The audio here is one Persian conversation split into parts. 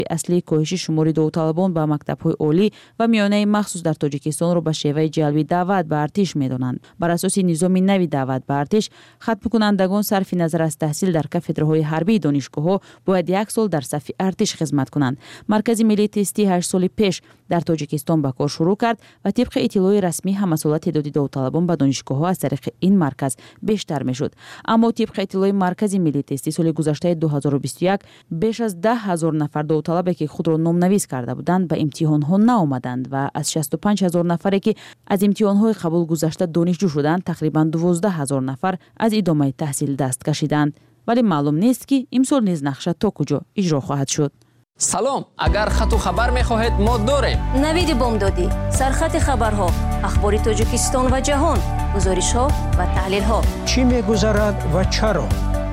اصلی کاهش شمار داوطلبان به مکتب‌های عالی و میانه مخصوص در تاجیکستان را به شیوه جلبی دعوت به ارتش می‌دانند. بر اساس نظام نوی دعوت به ارتش، ختم کنندگان صرف نظر از تحصیل در کافدرهای حربی دانشگاه‌ها باید 1 سال در صف ارتش خدمت کنند. مرکز ملی تستی 8 سال پیش در تاجیکستان به کار شروع کرد و طبق اطلاع رسمی همسالت تعداد داوطلبان به دانشگاه‌ها از طریق این مرکز بیشتر می‌شد. اما طبق اطلاع مرکز ملی تستی سال گذشته 2021 بیش از 10,000 نفر داوطلبی که خود را نام‌نویس کرده بودند به امتحان‌ها نآمدند و از 65,000 نفری که از امتحان‌های قبول گذشته دانشجو شدند تقریباً 12,000 نفر از ادامه تحصیل دست کشیدند. ولی معلوم نیست که امسال نیز نقشه تا کجا اجرا خواهد شد. سلام، اگر خط و خبر می‌خواهید ما داریم. نوید بامدادی، سرخط خبرها، اخبار تاجیکستان و جهان، گزارش‌ها و تحلیل‌ها. چی می‌گذرد و چرا؟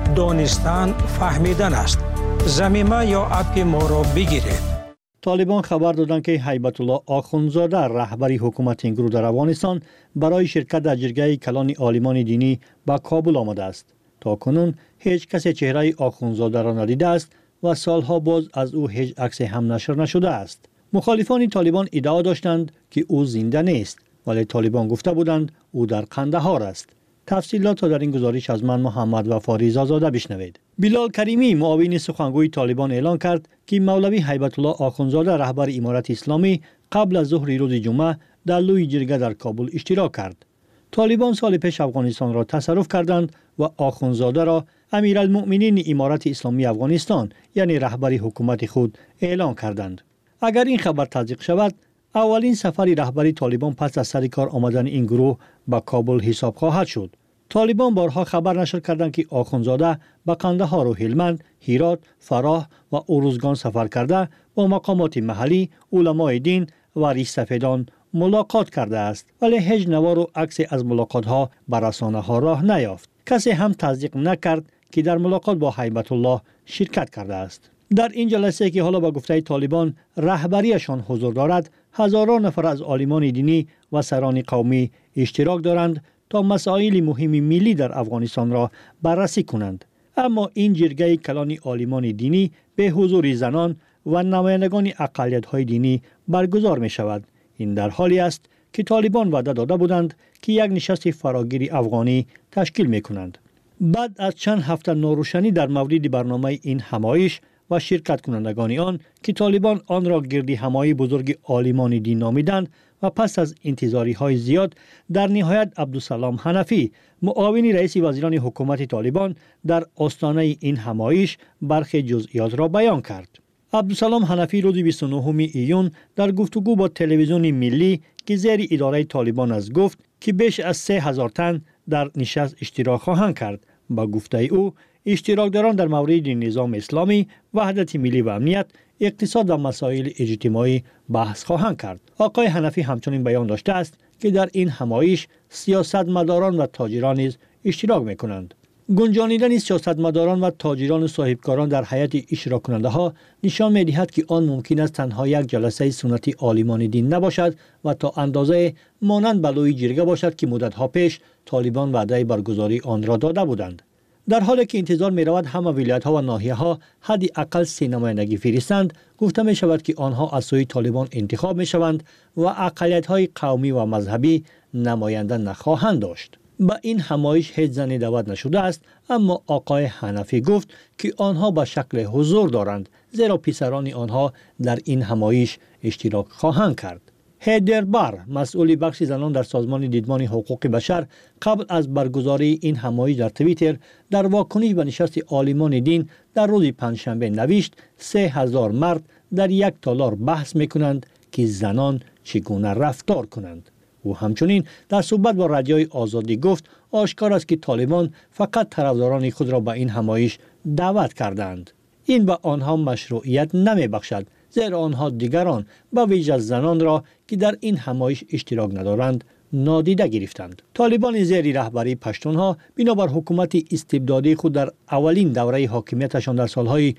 دانستن فهمیدن است. ضمیمه یا اپ ما را بگیرید. طالبان خبر دادند که هیبت الله آخوندزاده رهبری حکومت این گروه در افغانستان برای شرکت در جرگه کلان عالمان دینی به کابل آمده است. تا کنون هیچ کس چهره آخوندزاده را ندیده است و سالها باز از او هیچ عکس هم نشر نشده است. مخالفان طالبان ادعا داشتند که او زنده نیست، ولی طالبان گفته بودند او در قندهار است. تفصیلات را در این گزارش از من محمد وفاری زاده بشنوید. بلال کریمی معاون سخنگوی طالبان اعلان کرد که مولوی هیبت الله آخوندزاده رهبر امارت اسلامی قبل از ظهر روز جمعه در لوی جرگه در کابل اشتراک کرد. طالبان سال پیش افغانستان را تصرف کردند و آخوندزاده را امیرالمؤمنین امارت اسلامی افغانستان یعنی رهبری حکومت خود اعلان کردند. اگر این خبر تصدیق شود، اولین سفر رهبری طالبان پس از سر کار آمدن این گروه به کابل حساب خواهد شد. طالبان بارها خبر نشر کردند که آخوندزاده به قندهار و هلمند، هرات، فراه و اروزگان سفر کرده با مقامات محلی، علمای دین و ریش سفیدان ملاقات کرده است، ولی هیچ نوار و عکس از ملاقات ها به رسانه ها راه نیافت. کسی هم تصدیق نکرد که در ملاقات با هیبت الله شرکت کرده است. در این جلسه که حالا به گفته طالبان رهبریشان حضور دارد، هزاران نفر از عالمان دینی و سران قومی اشتراک دارند تا مسائل مهم ملی در افغانستان را بررسی کنند. اما این جرگه کلان عالمان دینی به حضور زنان و نمایندگان اقلیت‌های دینی برگزار می شود. این در حالی است که طالبان وعده داده بودند که یک نشست فراگیر افغانی تشکیل می کنند. بعد از چند هفته ناروشنی در مورد برنامه این همایش و شرکت کنندگان آن که طالبان آن را گردی همایی بزرگ عالمان دین نامیدند و پس از انتظاری های زیاد در نهایت عبدالسلام حنفی معاون رئیس وزیران حکومت طالبان در آستانه این همایش برخی جزئیات را بیان کرد. عبدالسلام حنفی روز 29 ایون در گفتگو با تلویزیون ملی که زیر اداره طالبان است گفت که بیش از 3,000 تن در نشست اشتراک خواهند کرد. با گفته او اشتراکداران در مورد نظام اسلامی، وحدت ملی و امنیت، اقتصاد و مسائل اجتماعی بحث خواهند کرد. آقای حنفی همچنین بیان داشته است که در این همایش سیاستمداران و تاجران نیز اشتراک می‌کنند. گنجانیدن سیاستمداران و تاجران و صاحبکاران در هیئت اشتراک کننده ها نشان می‌دهد که آن ممکن است تنها یک جلسه سنتی عالمان دین نباشد و تا اندازه مانند بلوی جرگه باشد که مدت‌ها پیش طالبان وعده برگزاری آن را داده بودند. در حالی که انتظار می رود همه ولایت‌ها و ناحیه‌ها حداقل 3 نمایندگی فرستند، گفته می شود که آنها از سوی طالبان انتخاب می شوند و اقلیت‌های قومی و مذهبی نماینده نخواهند داشت. با این همایش هیچ زنی دعوت نشده است، اما آقای حنفی گفت که آنها به شکل حضور دارند، زیرا پسران آنها در این همایش اشتراک خواهند کرد. هیدر بر، مسئول بخش زنان در سازمان دیدمان حقوق بشر، قبل از برگزاری این همایش در توییتر در واکنش به نشست عالمان دین در روز پنجشنبه نوشت 3,000 مرد در یک تالار بحث میکنند که زنان چگونه رفتار کنند. او همچنین در صحبت با رادیوی آزادی گفت آشکار است که طالبان فقط طرفداران خود را به این همایش دعوت کردند. این به آنها مشروعیت نمی بخشد، زیرا آنها دیگران به ویژه زنان را که در این همایش اشتراک ندارند نادیده گرفتند. طالبان زیر رهبری پشتونها بنابر حکومت استبدادی خود در اولین دوره حاکمیتشان در سالهای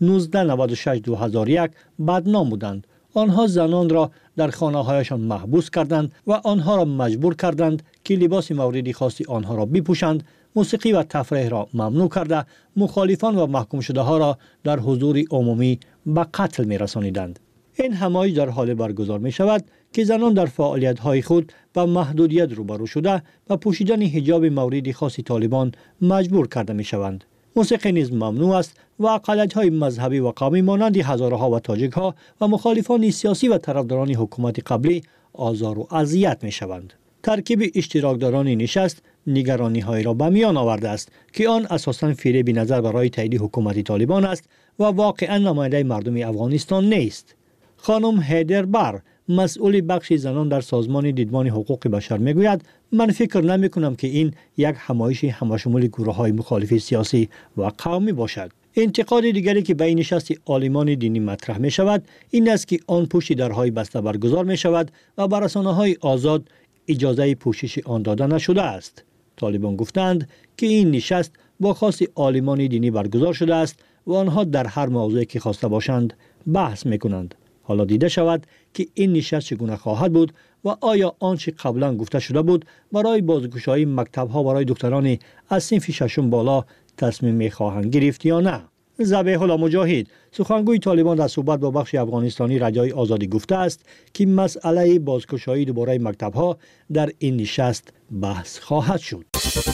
1996-2001 بدنام بودند. آنها زنان را در خانه‌هایشان محبوس کردند و آنها را مجبور کردند که لباس مورد خاص آنها را بپوشند، موسیقی و تفریح را ممنوع کرده، مخالفان و محکوم شده ها را در حضور عمومی به قتل می‌رسانیدند. این همایش در حال برگزار می شود که زنان در فعالیت‌های خود با محدودیت روبرو شده و پوشیدن حجاب مورد خاص طالبان مجبور کرده می شوند. موسیقی نیز ممنوع است و اقلیت‌های مذهبی و قومی مانند هزاره‌ها و تاجیک‌ها و مخالفان سیاسی و طرفداران حکومت قبلی آزار و اذیت می شوند. ترکیب اشتراکداران نشست نگرانی‌های را به میان آورده است که آن اساساً فریب نظر برای تایید حکومت طالبان است و واقعاً نماینده مردم افغانستان نیست. خانم هیدر بر مسئول بخش زنان در سازمان دیدبان حقوق بشر میگوید من فکر نمی کنم که این یک همایش همشمول گروه‌های مخالف سیاسی و قومی باشد. انتقاد دیگری که به این نشست عالمان دینی مطرح می شود این است که آن پشت درهای بسته برگزار می شود و بر رسانه‌های آزاد اجازه پوشش آن داده نشده است. طالبان گفتند که این نشست با خواست عالمان دینی برگزار شده است و آنها در هر موضوعی که خواسته باشند بحث می‌کنند. حالا دیده شود که این نشست چگونه خواهد بود و آیا آنچه قبلا گفته شده بود برای بازگشایی مکتب‌ها برای دختران از صنف ششم بالا تصمیم می‌خواهند گرفت یا نه. ذبیح الله مجاهد سخنگوی طالبان در صحبت با بخش افغانستانی رادیوی آزادی گفته است که مسئله بازگشایی دوباره مکتب‌ها در این نشست بحث خواهد شد.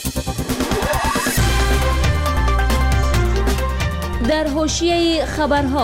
در حاشیه خبرها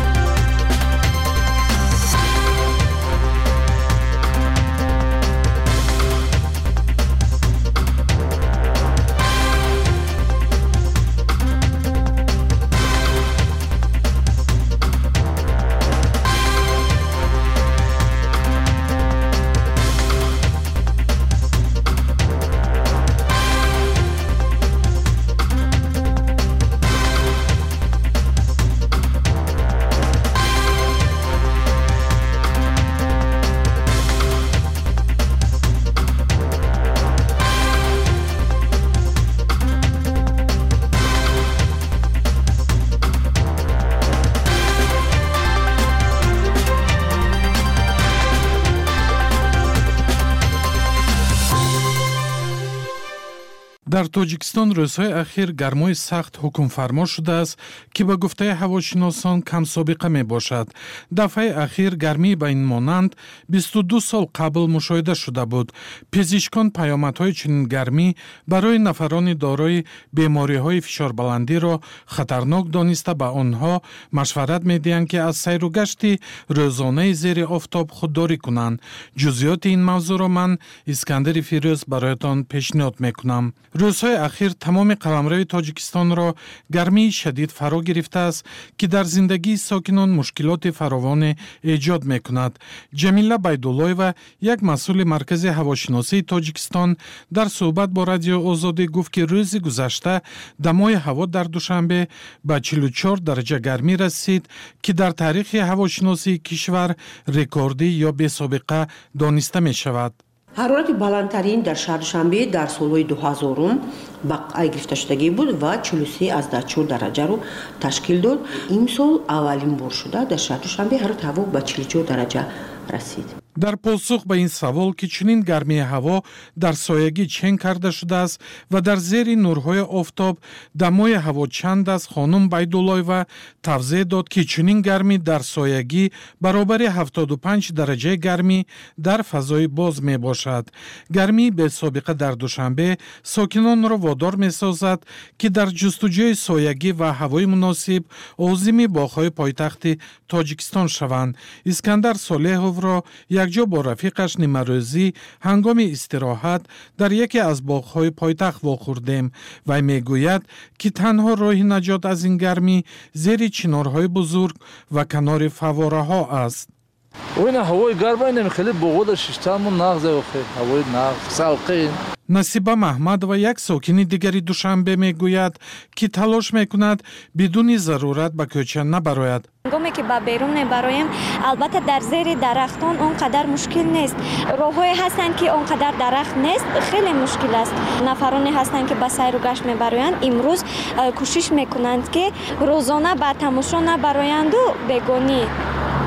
در تاجیکستان روزهای اخیر گرمای سخت حکم فرما شده است که به گفته هواشناسان کم سابقه می باشد. دفعه اخیر گرمی به این مانند 22 سال قبل مشاهده شده بود. پزشکان پیامدهای چنین گرمی برای نفران دارای بیماری‌های فشار بلندی را خطرناک دانسته به آنها مشورت می‌دهند که از سیر و گشت روزانه زیر آفتاب خودداری کنند. جزئیات این موضوع را من اسکندر فیروز برایتان پیشنهاد می‌کنم. روزهای اخیر تمام قلمرو تاجیکستان را گرمی شدید فرا گرفته است که در زندگی ساکنان مشکلات فراوان ایجاد می‌کند. جمیله بیدالله‌یeva یک مسئول مرکز هواشناسی تاجیکستان در صحبت با رادیو آزادی گفت که روز گذشته دمای هوا در دوشنبه به 44 درجه گرمی رسید که در تاریخ هواشناسی کشور رکوردی یا بی‌سابقه دانسته می‌شود. حرارت بلندترین در شهر دوشنبه در سالهای 2000 به گرفته شدگی بود و 43.4 درجه رو تشکیل داد. این سال اولین بار شده در شهر دوشنبه حرارت هوا به 44 درجه رسید. در پاسخ به این سوال که چنین گرمی هوا در سایگی چین کرده شده است و در زیر نورهای آفتاب دمای هوا چند است، خانم بیدالله‌یeva توضیح داد که چنین گرمی در سایگی برابر 75 درجه گرمی در فضای باز می باشد. گرمی به سابقه در دوشنبه ساکنان را وادار می سازد که در جستجوی سایگی و هوای مناسب عازم باغ‌های پایتخت تاجیکستان شوند. اسکندر صالحov را یکجا با رفیقش نیمه‌روزی هنگام استراحت در یکی از باغ‌های پایتخت واخوردیم و میگوید که تنها راه نجات از این گرمی زیر چنارهای بزرگ و کنار فواره‌ها است. وين هواي قربين خلي بوغود ششتامون ناغزه وخي هواي ناغ سالقين. نصیبه محمد و یک ساکن دیگری دوشنبه میگوید که تلاش میکند بدون ضرورت به کوچه نبراید. هنگامی که به بیرون نبرایم البته در زیر درختان اونقدر مشکل نیست. راه‌هایی هستند که اونقدر درخت نیست، خیلی مشکل است. نفرانی هستند که به سیر و گشت میبرایند امروز کوشش میکنند که روزانه به تماشا نبرایند و بگونی.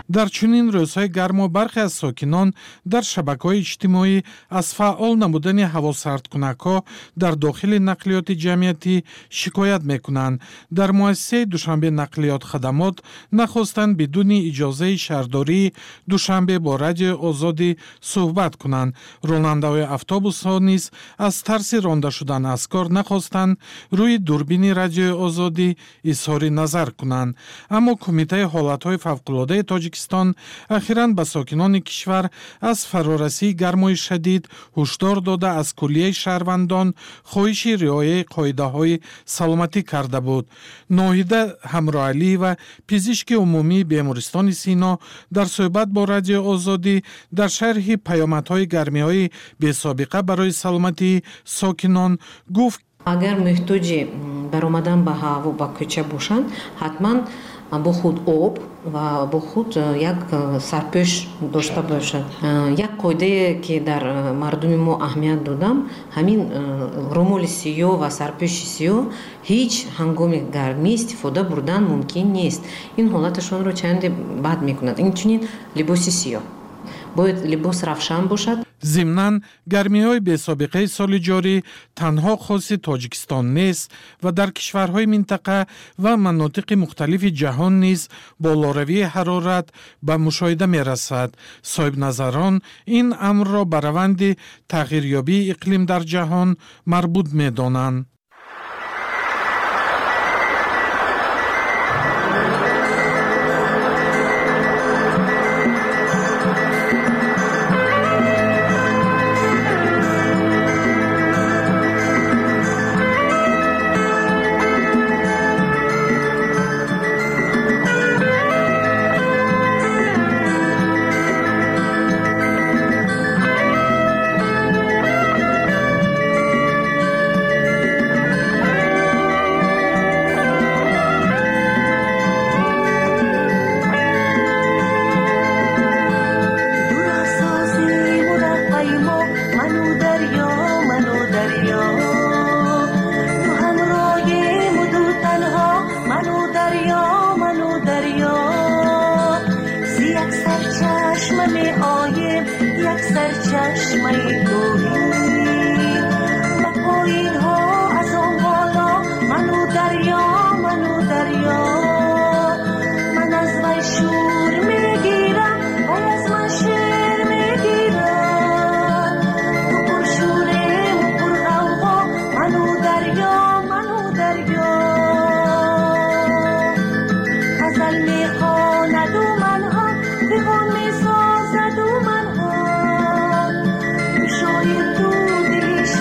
در چنین روزهای گرما برخی از ساکنان در شبکه‌های اجتماعی از فعال نمودن هواسردکنک‌ها در داخل نقلیات جمعیتی شکایت می‌کنند. در مؤسسه دوشنبه نقلیات خدمات نخواستند بدون اجازه شهرداری دوشنبه با رادیو آزادی صحبت کنند. راننده‌های اتوبوس‌ها نیز از ترس رانده شدن از کار نخواستند روی دوربین رادیو آزادی اظهار نظر کنند. اما کمیته حالت‌های فوق‌العاده تاجیکستان اخیراً به ساکنان کشور از فرارسی گرمای شدید هشدار داده از کلیه شهروندان خواهش رعایت قاعده‌های سلامتی کرده بود. ناهیده همراهعلی و پزشک عمومی بیمارستان سینا در صحبت با رادیو آزادی در شرح پیامدهای گرمی‌های بی‌سابقه برای سلامتی ساکنان گفت اگر محتاج برآمدن به هوا با کوچه باشند حتما با خود آب و با خود یک سرپوش داشته باشد. یک قاعده که در مردم ما اهمیت دادم همین رومال سیاه و سرپوش سیاه هیچ هنگام گرمی استفاده بردن ممکن نیست. این حالتشون رو چند بد میکند. این چنین لباس سیاه باید لباس روشن باشد. ضمناً گرمی‌های بی‌سابقه سال جاری تنها خاص تاجیکستان نیست و در کشورهای منطقه و مناطق مختلف جهان نیز بالاروی حرارت به مشاهده می‌رسد. صاحب نظران این امر را به روند تغییریابی اقلیم در جهان مربوط می‌دانند.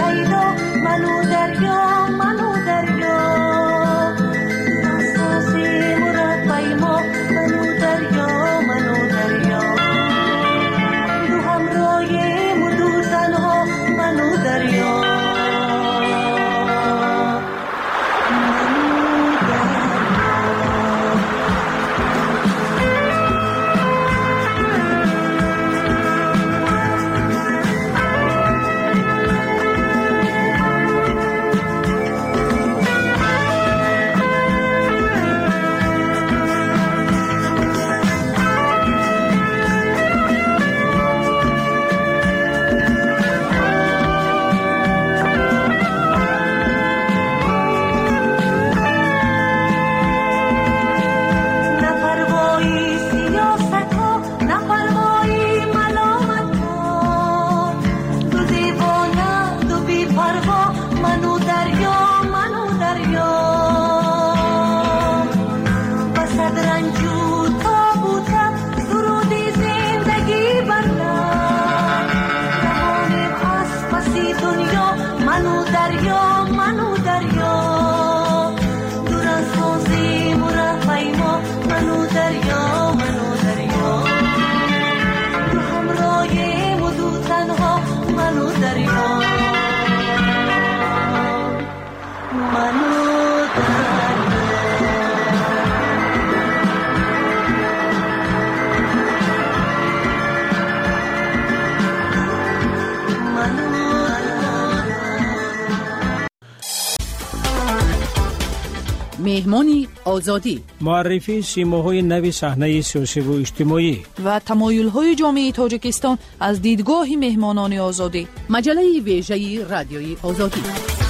منو دریا مهمان آزادی، معرفی سیماهای نو صحنه سیاسی و اجتماعی و تمایل‌های جامعه تاجیکستان از دیدگاه مهمانان آزادی. مجله ویژه رادیوی آزادی.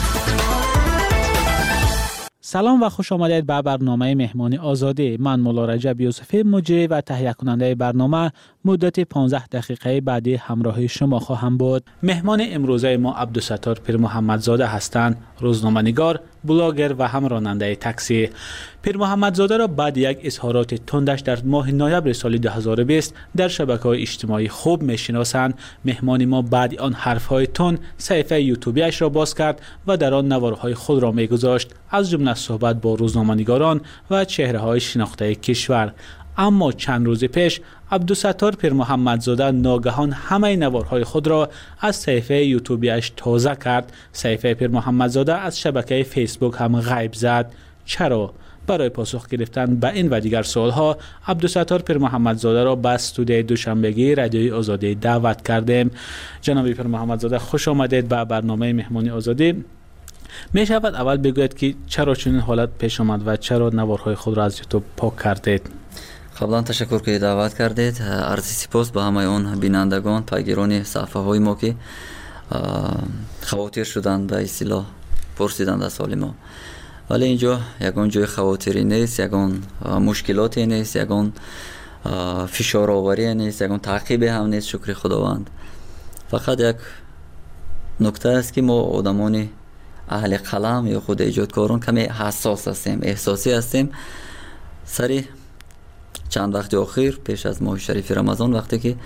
سلام و خوش آمدید به برنامه مهمان آزادی. من مولا رجب یوسفی مجری و تهیه کننده برنامه مدت 15 دقیقه بعدی همراه شما خواهم بود. مهمان امروزه ما عبدالستار پیر محمدزاده هستند، روزنامه‌نگار، بلاگر و هم راننده تاکسی. پیر محمدزاده را بعد یک اظهارات تندش در ماه نوامبر سال 2020 در شبکه‌های اجتماعی خوب می‌شناسند. مهمان ما بعد آن حرف‌های تند صفحه یوتیوبیش را باز کرد و در آن نوارهای خود را می‌گذاشت، از جمله صحبت با روزنامه‌نگاران و چهره‌های شناخته کشور. اما چند روز پیش عبدالستار پیر محمدزاده ناگهان همه نوارهای خود را از صفحه یوتیوبیش تازه کرد. صفحه پیر محمدزاده از شبکه فیسبوک هم غیب زد. چرا؟ برای پاسخ گرفتن به این و دیگر سوالها عبدالستار پیر محمدزاده را به استودیوی دوشنبگی رادیوی آزادی دعوت کردیم. جناب پیر محمدزاده، خوش آمدید به برنامه مهمانی آزادی. می شود اول بگویید که چرا چنین حالت پیش آمد و چرا نوارهای خود را از یوتیوب پاک کردید؟ قبلا تشکر که دعوت کردید. عرض سپاس به همه اون بینندگان، پیگیران صفحه های ما که خواطر شدند به اصطلاح پرسیدند از حال ما. ولی اینجا یگان جای خواطری نیست، یگان مشکلاتی نیست، یگان فشار آوری نیست، یگان تعقیب هم نیست، شکر خداوند. فقط یک نکته است که ما آدمان اهل قلم یا خود ایجادکاران کمی حساس هستیم، احساسی هستیم. سری چند وقت اخیر پیش از ماه شریف رمضان وقتی که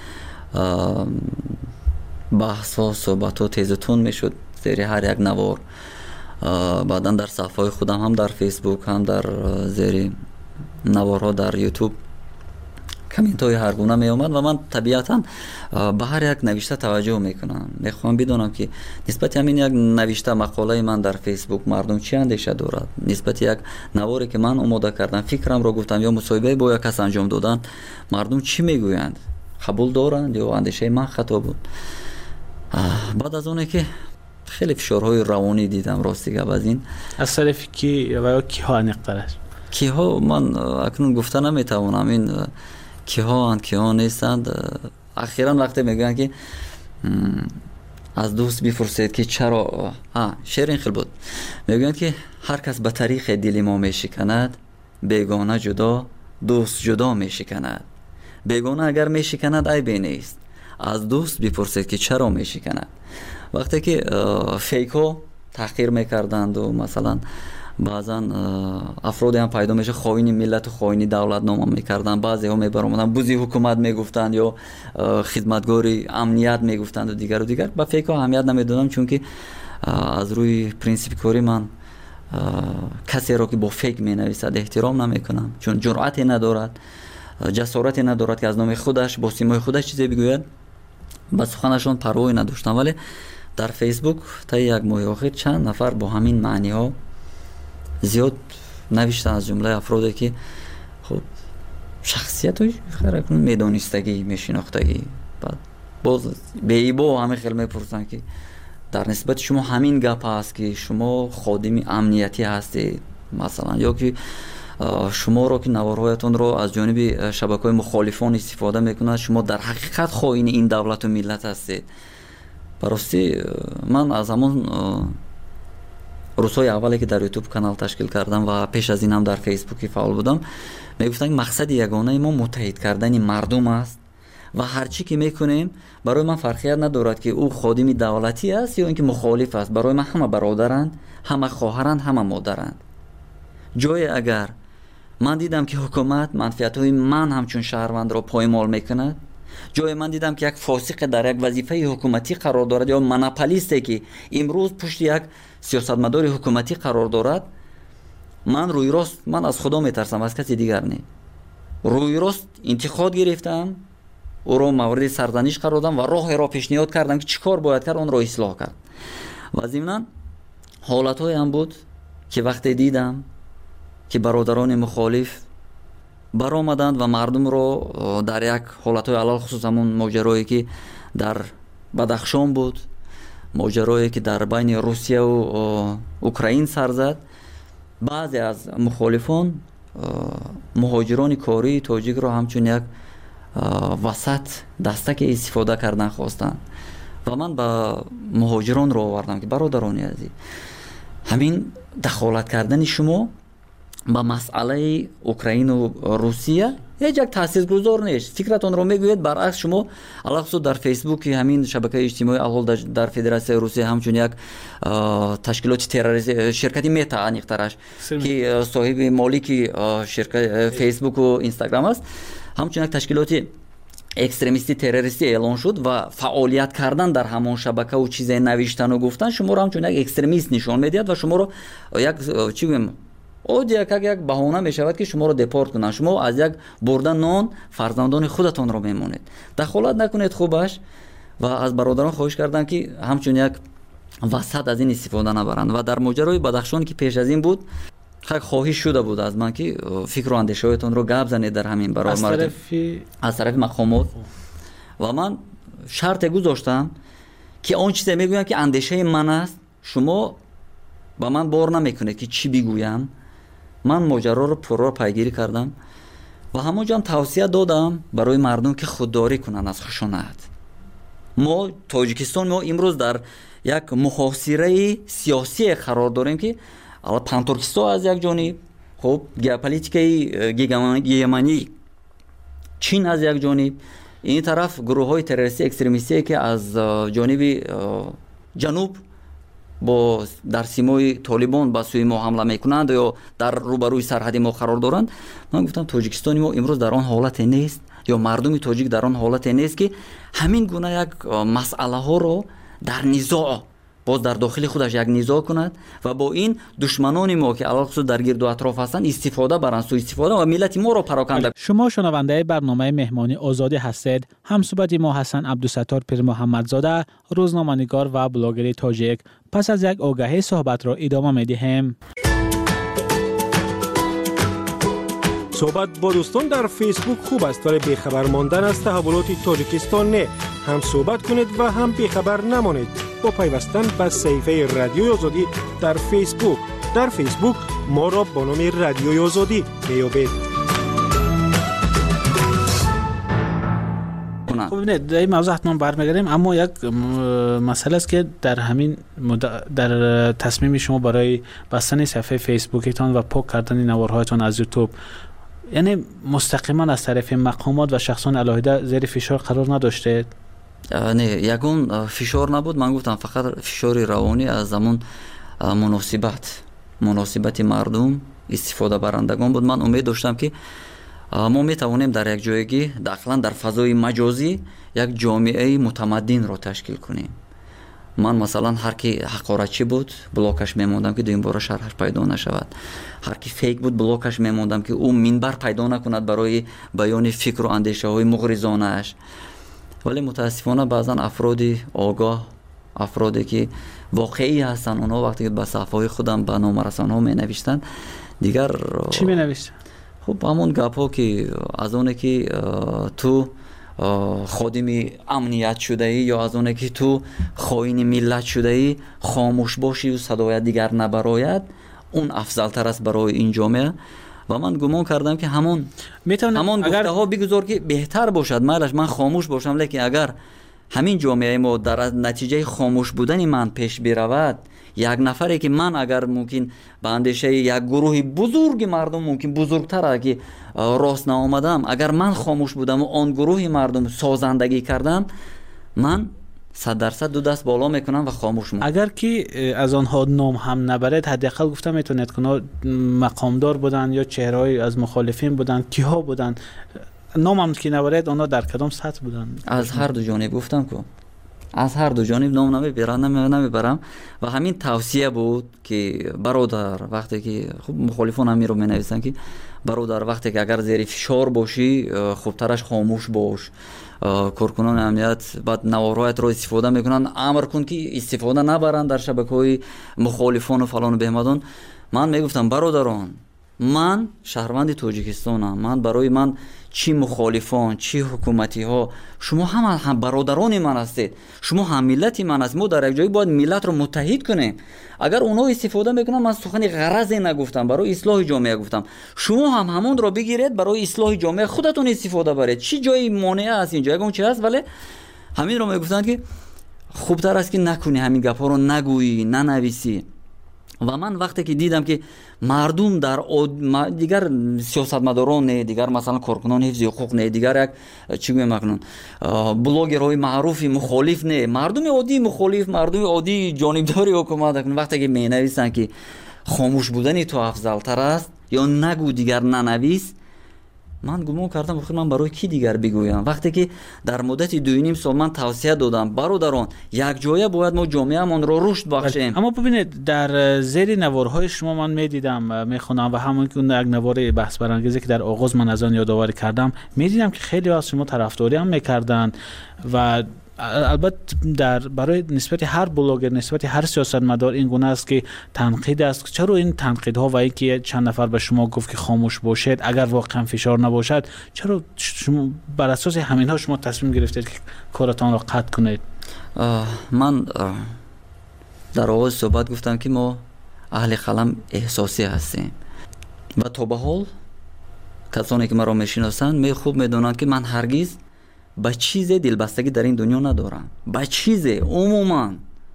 بحث ها صحبت ها تیز و تند میشد زیر هر یک نوار، بعدا در صفحه خودم هم در فیسبوک هم در زیر نوارها در یوتیوب کامنت های هر گونه می آمد و من طبیعتا به هر یک نوشته توجه میکنم. میخوام بدونم که نسبت همین یک نوشته مقاله من در فیسبوک مردم چی اندیشه دارد، نسبت یک نواری که من آماده کردم، فکرم را گفتم یا مصاحبه با یک کس انجام دادن، مردم چی میگویند، قبول دارند یا اندیشه من خطا بود. بعد از اونه که خیلی فشارهای روانی دیدم راستی از این از طرف کی و کیها نقطه کیها من اکنون گفته نمیتوانم این کیها نیستند. اخیرا وقتی میگن که از دوست بپرسید که چرا شعر این خیلی بود، میگن که هر کس به طریق دل ما میشکند، بیگانه جدا دوست جدا میشکند. بیگانه اگر میشکند عیبی نیست، از دوست بپرسید که چرا میشکند. وقتی که فیک ها تحقیر میکردند و مثلا بعضا افرادی هم پیدا میشه خائن ملت و خائن دولت نام میکردن، بعضی ها میبرامدن بوزی حکومت میگفتند یا خدمتگاری امنیت میگفتند و دیگر با فیک ها اهمیت نمیدادم، چون که از روی پرینسیپ کاری من کسی را که با فیک مینویسد احترام نمیکنم، چون جرأتی ندارد، جسارتی ندارد که از نام خودش با سیمای خودش چیزی بگوید. با سخنشون پروایی نداشتم. ولی در فیسبوک تا یک ماه اخیر چند نفر با همین معنی ها زیاد نوشتن، از جمله افرادی که خب شخصیت های خیلی میدانستگی میشناختگی، بعد باز به ایبا همه خیلی میپرسن که در نسبت شما همین گپ هست که شما خادم امنیتی هستید مثلا، یا که شما را که نوارهایتون را از جانب شبکه‌های مخالفان استفاده میکنند، شما در حقیقت خائن این دولت و ملت هستید. براستی من از همون روزهای اولی که در یوتیوب کانال تشکیل کردم و پیش از این هم در فیسبوک فعال بودم، میگفتن مقصد یگانه ما متحد کردن مردم است و هر چی که میکنیم برای من فرقیت ندارد که او خادم دولتی است یا اینکه مخالف است. برای من همه برادرند، همه خواهرند، همه مادرند. جای اگر من دیدم که حکومت منفعت‌های من همچون شهروند را پایمال میکند، جای من دیدم که یک فاسق در یک وظیفه حکومتی قرار دارد یا مناپولیستی که امروز پشت یک سیاستمدار حکومتی قرار دارد، من روی راست من از خدا میترسم، از کسی دیگر نه. روی راست انتقاد گرفتم، او را مورد سرزنش قرار دادم و راه را پیشنهاد کردم که چیکار باید کرد، اون را اصلاح کرد. و ضمن حالت‌های هم بود که وقتی دیدم که برادران مخالف برآمدند و مردم رو در یک حالت‌های علل خصوص همون ماجرایی که در بدخشان بود، ماجرایی که در بین روسیه و اوکراین سر زد، بعضی از مخالفان مهاجران کاری تاجیک را همچون یک وسط دستک استفاده کردن خواستند و من با مهاجران را آوردم که برادران عزیز، همین دخالت کردن شما با مسئله اوکراین و روسیه هیچ یک تاثیرگذار نیست. فکرتون رو میگوید برعکس شما علاوه در فیسبوک همین شبکه اجتماعی الحال در فدراسیون روسیه همچون یک تشکیلات تروریستی شرکتی متا انیخترش که صاحب مالکی شرکت فیسبوک و اینستاگرام است، همچون یک تشکیلات اکستریمیستی تروریستی اعلان شد و فعالیت کردن در همان شبکه و چیزای نوشتن و گفتن شما رو همچون یک اکستریمیست نشان میدهد و شما رو یک چی بگم یک بهانه می شود که شما رو دپورت کنند. شما از یک بردن نان فرزندان خودتان رو میمونید. دخالت نکنید خوبش و از برادران خواهش کردم که همچون یک وسط از این استفاده نبرند. و در ماجرای بدخشان که پیش از این بود خواهش شده بود از من که فکر و اندیشه‌هایتان رو گپ زنید در همین برابر از طرف مقامات و من شرط گذاشتم که آن چیزی میگویم که اندیشه من است شما با من بار نمیکنید که چی بگویم. من ماجرا رو پرو پیگیری کردم و همونجا توصیه دادم برای مردم که خودداری کنن از خشونت. ما تاجیکستان ما امروز در یک محاصره سیاسی قرار داریم که پانتورکستان از یک جانب، خب ژئوپلیتیکای گیگمانی چین از یک جانب، این طرف گروه های تروریستی اکستریمیستی که از جانب جنوب با در سیمای طالبان با سوی ما حمله میکنند یا در روبروی سرحد ما قرار دارند. من گفتم تاجیکستان ما امروز در آن حالت نیست یا مردم تاجیک در آن حالت نیست که همین گونه یک مسئله ها رو در نزاع باز در داخل خودش یک نزاع کند و با این دشمنان ما که علاوه در گرد و اطراف هستند استفاده برند، سوء استفاده و ملت ما را پراکنده. شما شنونده برنامه مهمانی آزادی هستید. همصحبت ما حسن عبدالستار پیر محمدزاده، روزنامه‌نگار و بلاگر تاجیک. پس از یک آگهی صحبت را ادامه می‌دهیم. صحبت با دوستان در فیسبوک خوب است ولی بیخبر ماندن از تحولات تاجیکستان نه. هم صحبت کنید و هم بیخبر نمانید با پیوستن به صفحه رادیوی آزادی در فیسبوک. در فیسبوک ما را با نام رادیوی آزادی میابید. خب ببینید در این موضوع حتما برمیگردیم، اما یک مسئله است که در همین در تصمیم شما برای بستن صفحه فیسبوکتان و پاک کردن نوارهایتان از یوتیوب، یعنی مستقیما از طرف مقامات و شخصان علاهده زیر فشار قرار نداشته؟ نه، یگون فشار نبود. من گفتم فقط فشار روانی از زمان مناسبت مردم استفاده برندگان بود. من امید داشتم که ما میتوانیم در یک جایگی داخلا در فضای مجازی یک جامعه متمدن را تشکیل کنیم. من مثلا هر کی حقارتچی بود بلاکش میموندم که دویم بار شرحش پیدا نشود. هر کی فیک بود بلاکش میموندم که او منبر پیدا نکند برای بیان فکر و اندیشه های مغرضانه اش. ولی متاسفانه بعضا افرادی آگاه، افرادی که واقعی هستن، اونها وقتی که به صفحه خودم به نام رسانه‌ها می نوشتن دیگر چی می نوشتن؟ خب همون گپ ها که از اونه که تو خادم امنیت شده ای یا از اونه که تو خائن ملت شده ای خاموش باشی و صدای دیگر نبراید، اون افضل تر است برای این جامعه. و من گمان کردم که همون گفته ها بگذار که بهتر باشد، مالش من خاموش باشم، لیکن اگر همین جامعه ما در نتیجه خاموش بودن من پیش برود، یک نفری که من اگر ممکن به اندیشه یک گروه بزرگ مردم ممکن بزرگتر که راست نآمدم، اگر من خاموش بودم و آن گروه مردم سازندگی کردن، من 100% دو دست بالا میکنم و خاموش میکنم. اگر که از آنها نام هم نبرد، حداقل گفتم میتونید که مقامدار بودن یا چهره‌ای از مخالفین بودن، کیها بودن، نام هم که نبرد آنها در کدام سطح بودن؟ از هر دو جانب گفتم که از هر دو جانب نام نمیبرم و همین توصیه بود که برادر وقتی که خب مخالفان هم رو مینویسن که برادر وقتی که اگر زیر فشار باشی خوبترش خاموش باش. کارکنان امنیت بعد نوارهایت رو استفاده میکنن، امر کن که استفاده نبرن در شبکه‌های مخالفان و فلان و بهمدان. من میگفتم برادران من شهروند تاجیکستانم. من برای من چی مخالفان چی حکومتی ها، شما هم برادران من هستید، شما هم ملتی من هستید. ما در یک جایی باید ملت رو متحد کنیم. اگر اونا استفاده میکنن، من سخن غرضی نگفتم، برای اصلاح جامعه گفتم. شما هم همون رو بگیرید برای اصلاح جامعه خودتون استفاده برید. چی جایی مانع است اینجا؟ اگه اون چی هست، ولی همین رو میگفتن که خوبتر است که نکنی، همین گپا رو نگویی، ننویسی. و من وقتی که دیدم که مردم در دیگر سیاستمداران نه، دیگر مثلا کارکنان حفظ حقوق نه، دیگر یک چی گویم مکنون بلاگرهای معروف مخالف نه، مردم عادی مخالف، مردم عادی جانبداری حکومت کنن، وقتی که مینویسن که خاموش بودن تو افضل تر است یا نگو دیگر ننویس، من گمان کردم بخیر من برای کی دیگر بگویم. وقتی که در مدت 2.5 سال من توصیه دادم برادران یک جایه باید ما جامعه‌مان رو رشد بخشیم. اما ببینید در زیر نوارهای شما من میدیدم میخونم و همون که اون یک نوار بحث برانگیزی که در آغاز من از آن یادآوری کردم، میدیدم که خیلی از شما طرفداری هم میکردن و البته برای نسبت هر بلاگر، نسبت هر سیاستمدار این گونه است که تنقید است. چرا این تنقیدها و اینکه چند نفر به شما گفت که خاموش باشید اگر واقعا فشار نباشد، چرا شما بر اساس همینها شما تصمیم گرفتید که کارتان را قطع کنید؟ من در آغاز صحبت گفتم که ما اهل قلم احساسی هستیم و تا به حال کسانی که مرا میشناسند خوب میدونند که من هرگز به چیز دلبستگی در این دنیا ندارم. به چیز عموما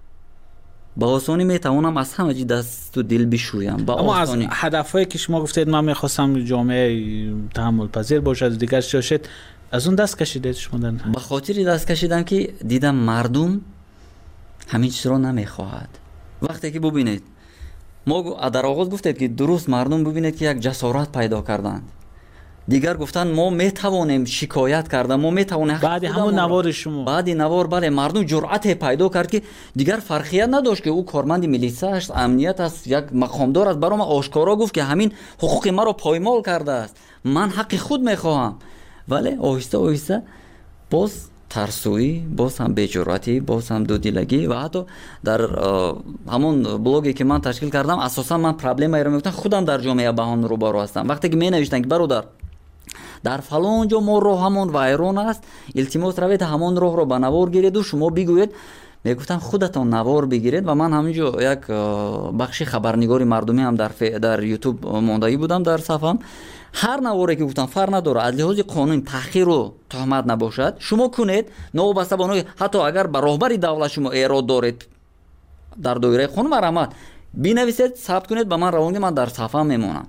با آسانی میتوانم از همه چی دست و دل بشویم. اما از هدفهایی که شما گفتید من میخواستم جامعه تحمل پذیر باشد دیگر شاشد، از اون دست کشیدید شما؟ به خاطر دست کشیدم که دیدم مردم همین چیز رو نمیخواهد. وقتی که ببینید ما در آغاز گفتید که درست مردم ببینید که یک جسارت پیدا کردند، دیگر گفتن ما میتوانیم شکایت کردن، ما میتوانیم. بعد همون نوار شما، بعد نوار بله مردم جرأت پیدا کرد که دیگر فرقیت نداشت که او کارمند میلیسا است، امنیت است، یک مقامدار است، برام آشکارا گفت که همین حقوق ما رو پایمال کرده است، من حق خود میخواهم. ولی آهسته آهسته باز ترسویی، باز هم بی‌جرأتی، باز هم دودیلگی و حتی در همون بلاگی که من تشکیل کردم اساسا من پرابلم رو میگفتم خودم در جامعه بهان رو برو هستم. وقتی که می نوشتن که برادر در فلان جا ما راه همون وایرون است، التماس روید همون راه رو به نوار گیرید و شما بگوید. میگفتم خودتان نوار بگیرید و من همینجا یک بخش خبرنگاری مردمی هم در یوتیوب ماندگی بودم در صفحم. هر نواری که گفتم فرق نداره، از لحاظ قانون تحقیر و تهمت نباشد شما کنید، نوبسته بانوی حتی اگر به راهبری دولت شما ایراد دارید در دایره قانون مرحمت بنویسید، ثبت کنید، به من روانید، من در صفحه میمونم.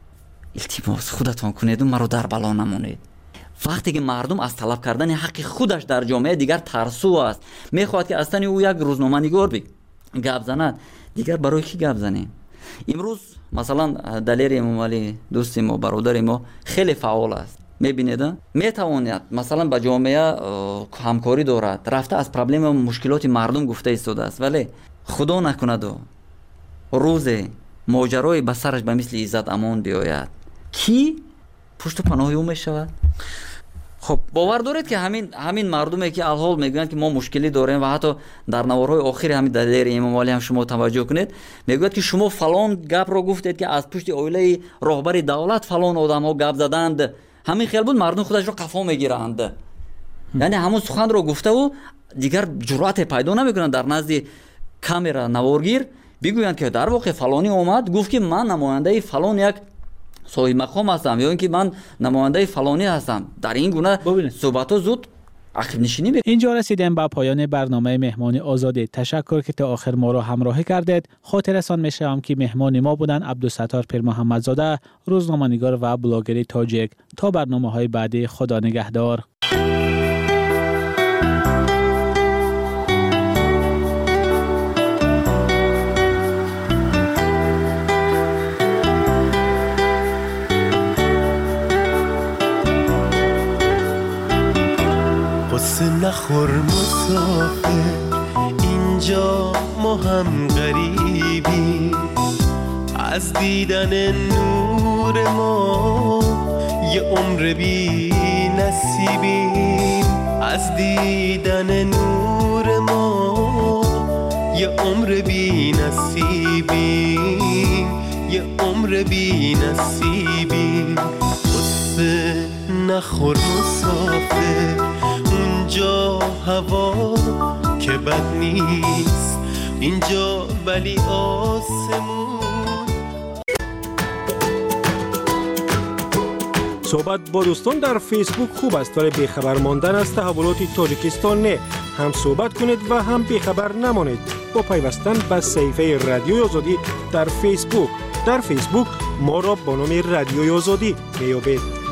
التماس خودتان کنید و مرا در بلا نمونید. وقتی که مردم از طلب کردن حق خودش در جامعه دیگر ترسو است، میخواد که اصلا او یک روزنامه‌نگار گپ زند، دیگر برای کی گپ زنیم؟ امروز مثلا دلیر امامعلی دوست ما، برادر ما خیلی فعال است، میبینید میتواند مثلا با جامعه همکاری دارد، رفته از پرابلم و مشکلات مردم گفته ایستاده است، ولی خدا نکند و روز ماجرای به سرش به مثل عزت امان بیاید، کی پشت و پناه او میشود؟ خب باور دارید که همین مردمی که الحال میگویند که ما مشکلی داریم و حتی در نوارهای آخر همین دلیر امامعلی هم شما توجه کنید میگوید که شما فلان گپ رو گفتید که از پشت اویله راهبر دولت فلان آدم‌ها گپ زدند، همین خیال بود مردم خودش رو قفا میگیرند. یعنی همون سخن رو گفته و دیگر جرأت پیدا نمیکنند در نزد کامera نوارگیر بگویند که در واقع فلانی اومد گفت که من نماینده فلان یک صاحب مقام هستم یا اینکه من نماینده فلانی هستم. در این گونه صحبت‌ها زود عقب نشینی اینجا رسیدیم به پایان برنامه مهمان آزادی. تشکر که تا آخر ما را همراهی کردید. خاطرتان می‌شوم که مهمان ما بودن عبدالستار پیر محمدزاده، روزنامه‌نگار و بلاگر تاجیک. تا برنامه‌های بعدی، خدا نگهدار. نخور مسافر، اینجا ما هم غریبی، از دیدن نور ما یه عمر بی نصیبیم، از دیدن نور ما یه عمر بی نصیبیم، یه عمر بی نصیبی. قصه نخور مسافر، اونجا هوا که بد نیست، اینجا ولی آسمون. صحبت با دوستان در فیسبوک خوب است ولی بیخبر ماندن از تحولات تاجیکستان نه. هم صحبت کنید و هم بیخبر نمانید با پیوستن به صفحه رادیوی آزادی در فیسبوک. در فیسبوک ما را با نام رادیوی آزادی میابید.